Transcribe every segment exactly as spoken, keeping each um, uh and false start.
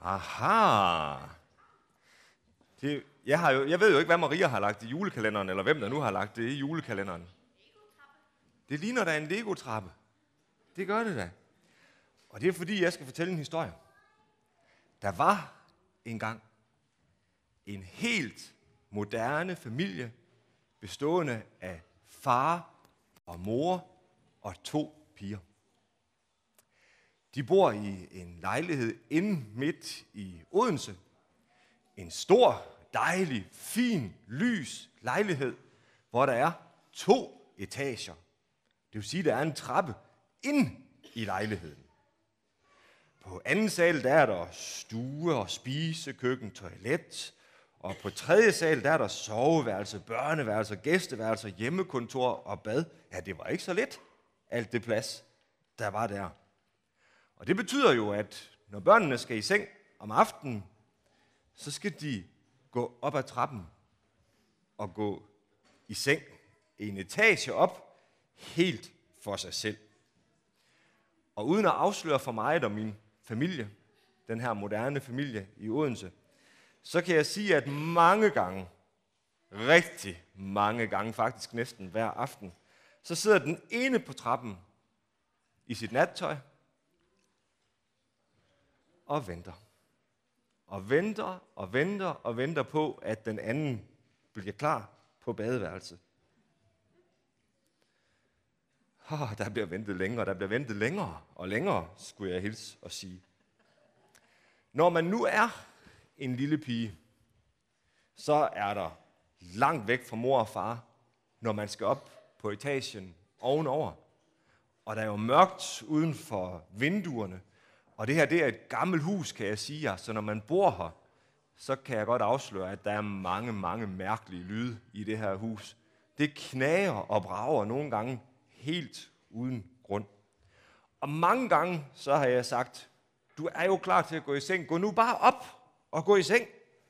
Aha. Det, jeg, har jo, jeg ved jo ikke, hvad Maria har lagt i julekalenderen, eller hvem der nu har lagt det i julekalenderen. Det ligner da en Lego-trappe. Det gør det da. Og det er fordi, jeg skal fortælle en historie. Der var engang en helt moderne familie, bestående af far og mor og to piger. De bor i en lejlighed inde midt i Odense. En stor, dejlig, fin, lys lejlighed, hvor der er to etager. Det vil sige, at der er en trappe inde i lejligheden. På anden sal der er der stue og spise, køkken, toilet. Og på tredje sal der er der soveværelse, børneværelse, gæsteværelse, hjemmekontor og bad. Ja, det var ikke så let, alt det plads, der var der. Og det betyder jo, at når børnene skal i seng om aftenen, så skal de gå op ad trappen og gå i seng en etage op, helt for sig selv. Og uden at afsløre for mig og min familie, den her moderne familie i Odense, så kan jeg sige, at mange gange, rigtig mange gange, faktisk næsten hver aften, så sidder den ene på trappen i sit nattøj og venter. Og venter og venter og venter på, at den anden bliver klar på badeværelset. Oh, der bliver ventet længere, der bliver ventet længere og længere, skulle jeg hilse og sige. Når man nu er en lille pige, så er der langt væk fra mor og far, når man skal op på etagen ovenover. Og der er jo mørkt uden for vinduerne. Og det her, det er et gammelt hus, kan jeg sige jer. Så når man bor her, så kan jeg godt afsløre, at der er mange, mange mærkelige lyde i det her hus. Det knager og brager nogle gange helt uden grund. Og mange gange, så har jeg sagt, du er jo klar til at gå i seng. Gå nu bare op og gå i seng.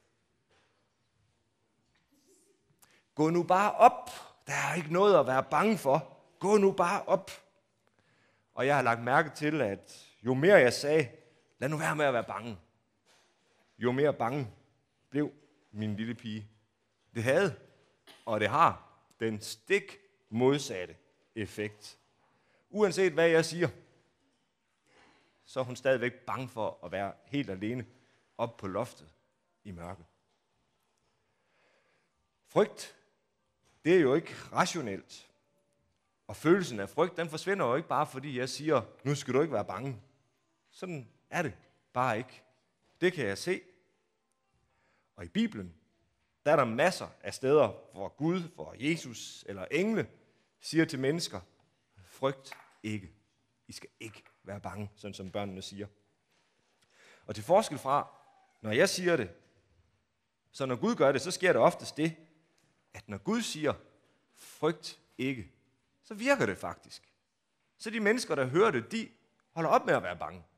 Gå nu bare op. Der er ikke noget at være bange for. Gå nu bare op. Og jeg har lagt mærke til, at jo mere jeg sagde, lad nu være med at være bange, jo mere bange blev min lille pige. Det havde, og det har, den stik modsatte effekt. Uanset hvad jeg siger, så er hun stadigvæk bange for at være helt alene oppe på loftet i mørket. Frygt, det er jo ikke rationelt. Og følelsen af frygt, den forsvinder jo ikke bare fordi jeg siger, nu skal du ikke være bange. Sådan er det bare ikke. Det kan jeg se. Og i Bibelen, der er der masser af steder, hvor Gud, hvor Jesus eller engle siger til mennesker, frygt ikke. I skal ikke være bange, sådan som børnene siger. Og til forskel fra, når jeg siger det, så når Gud gør det, så sker det oftest det, at når Gud siger, frygt ikke, så virker det faktisk. Så de mennesker, der hører det, de holder op med at være bange.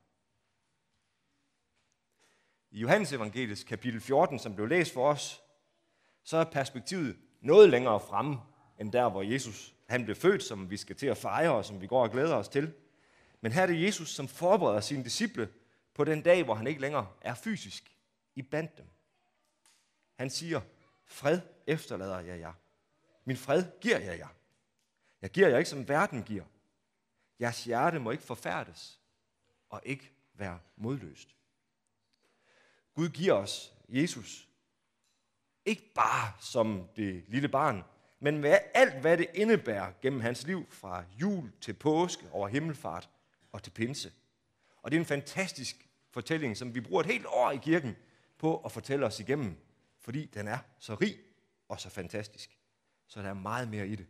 I Johannes evangeliets kapitel fjorten, som blev læst for os, så er perspektivet noget længere fremme, end der, hvor Jesus han blev født, som vi skal til at fejre, og som vi går og glæder os til. Men her er det Jesus, som forbereder sine disciple på den dag, hvor han ikke længere er fysisk iblandt dem. Han siger, fred efterlader jeg jer. Min fred giver jeg jer. Jeg giver jer ikke, som verden giver. Jeres hjerte må ikke forfærdes og ikke være modløst. Gud giver os Jesus ikke bare som det lille barn, men med alt, hvad det indebærer gennem hans liv fra jul til påske, over himmelfart og til pinse. Og det er en fantastisk fortælling, som vi bruger et helt år i kirken på at fortælle os igennem, fordi den er så rig og så fantastisk. Så der er meget mere i det.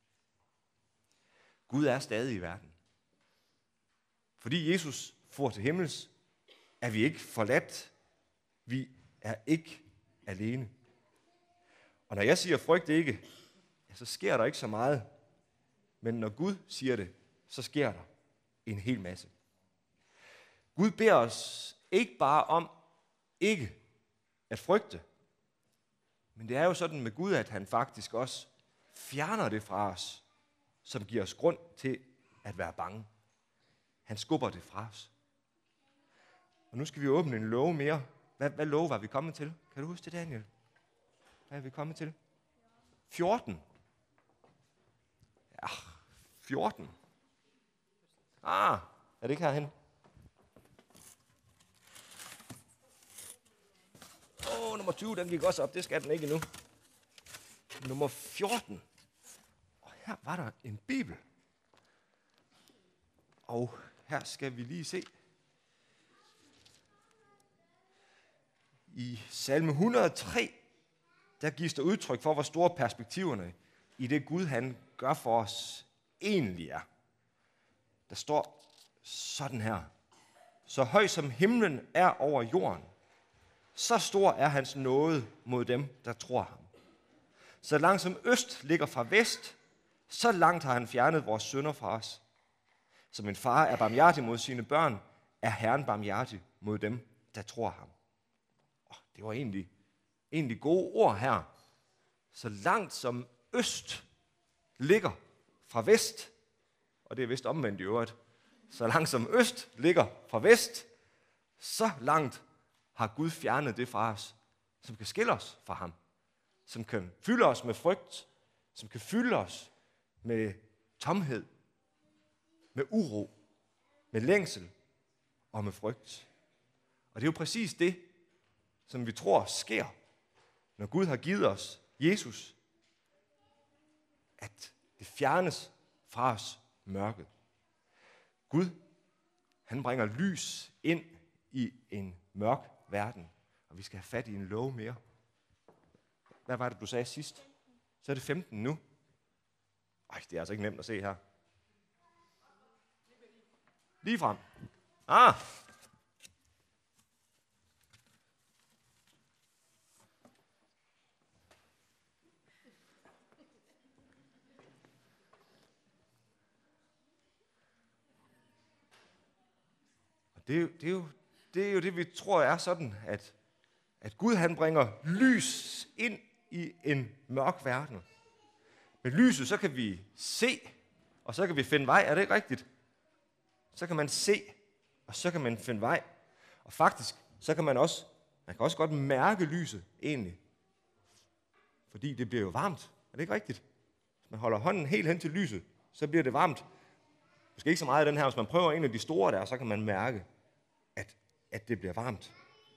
Gud er stadig i verden. Fordi Jesus for til himmels, er vi ikke forladt. Vi er ikke alene. Og når jeg siger frygt ikke, ja, så sker der ikke så meget. Men når Gud siger det, så sker der en hel masse. Gud beder os ikke bare om ikke at frygte, men det er jo sådan med Gud, at han faktisk også fjerner det fra os, som giver os grund til at være bange. Han skubber det fra os. Og nu skal vi åbne en låge mere. Hvad, hvad låge var vi kommet til? Kan du huske det, Daniel? Hvad er vi kommet til? fjorten. Ja, fjorten. Ah, er det ikke herhen? Åh, oh, nummer tyve, den gik også op. Det skal den ikke endnu. Nummer fjorten. Og her var der en bibel. Og her skal vi lige se. I salme et hundrede og tre, der gives der udtryk for, hvor store perspektiverne i det Gud, han gør for os, egentlig er. Der står sådan her. Så høj som himlen er over jorden, så stor er hans nåde mod dem, der tror ham. Så langt som øst ligger fra vest, så langt har han fjernet vores synder fra os. Som en far er barmhjertig mod sine børn, er Herren barmhjertig mod dem, der tror ham. Oh, det var egentlig, egentlig gode ord her. Så langt som øst ligger fra vest, og det er vist omvendt i øvrigt, så langt som øst ligger fra vest, så langt har Gud fjernet det fra os, som kan skille os fra ham, som kan fylde os med frygt, som kan fylde os med tomhed, med uro, med længsel og med frygt. Og det er jo præcis det, som vi tror sker, når Gud har givet os Jesus, at det fjernes fra os mørket. Gud, han bringer lys ind i en mørk verden, og vi skal have fat i en låge mere. Hvad var det, du sagde sidst? Så er det femten nu. Ej, det er altså ikke nemt at se her. Lige frem. Ah! Det er, jo, det, er jo, det er jo det, vi tror er sådan, at, at Gud han bringer lys ind i en mørk verden. Med lyset, så kan vi se, og så kan vi finde vej. Er det ikke rigtigt? Så kan man se, og så kan man finde vej. Og faktisk, så kan man også, man kan også godt mærke lyset egentlig. Fordi det bliver jo varmt. Er det ikke rigtigt? Hvis man holder hånden helt hen til lyset, så bliver det varmt. Måske ikke så meget af den her, hvis man prøver en af de store der, så kan man mærke, at, at det bliver varmt.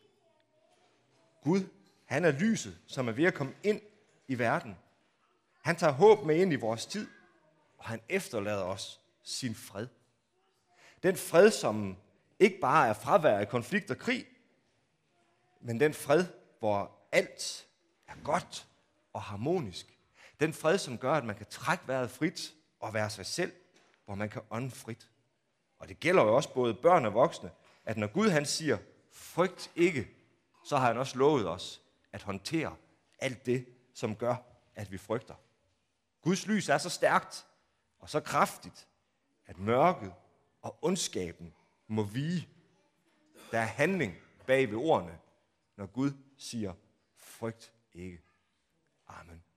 Gud, han er lyset, som er ved at komme ind i verden. Han tager håb med ind i vores tid, og han efterlader os sin fred. Den fred, som ikke bare er fravær af konflikt og krig, men den fred, hvor alt er godt og harmonisk. Den fred, som gør, at man kan trække vejret frit og være sig selv, hvor man kan ånde frit. Og det gælder jo også både børn og voksne, at når Gud han siger, frygt ikke, så har han også lovet os at håndtere alt det, som gør, at vi frygter. Guds lys er så stærkt og så kraftigt, at mørket og ondskaben må vige. Der er handling bag ved ordene, når Gud siger, frygt ikke. Amen.